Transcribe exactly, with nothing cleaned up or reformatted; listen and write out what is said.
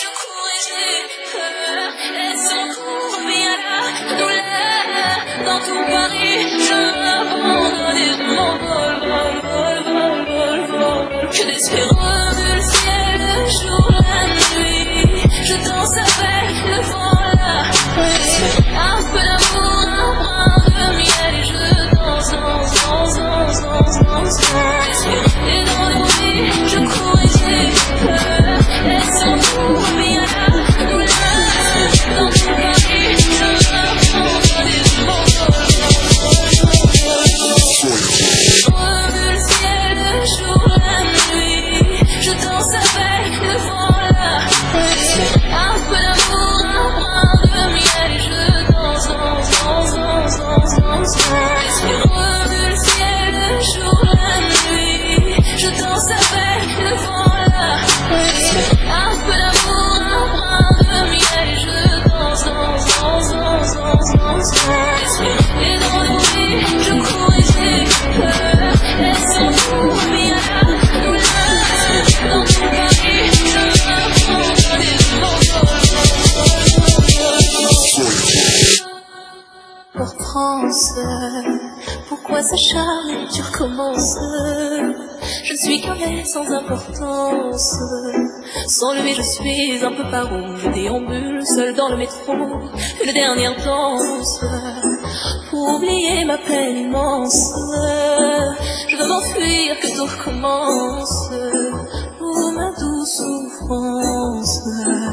je cours et j'ai peur. Elle s'encourt bien la douleur. Dans tout Paris, je m'abandonne et je m'envole, vol, vol, vol, vol, vol. Que d'espérance le ciel, le jour, la nuit. Je danse avec le vent, la pluie. Un peu d'amour, un brin de miel et je danse, danse, danse, danse, danse, danse, danse. Et dans les nuits, je cours et j'ai peur. Elle s'entoure bien la douleur. Dans tout Paris, je m'abandonne et je m'envole. Remue le ciel, le jour, la nuit. Je danse avec le vent, la pluie. Un peu d'amour, un brin de miel et je danse, danse, danse, danse, danse, danse, danse. Remue le ciel, le jour, la nuit. Je danse avec le vent, la pluie. Un peu d'amour, un brin de miel et je danse, danse, danse, danse, danse, danse, danse. Et dans les nuits, je cours et j'ai peur. Elle s'entoure bien la douleur. Dans tout Paris, je m'abandonne et je m'envole. Pour France, pourquoi s'acharner, tu recommences. Je suis qu'un mec sans importance. Sans lui je suis un peu paro. Je déambule seul dans le métro. Une dernière danse pour oublier ma peine immense. Je veux m'enfuir, que tout recommence. Pour ma douce souffrance.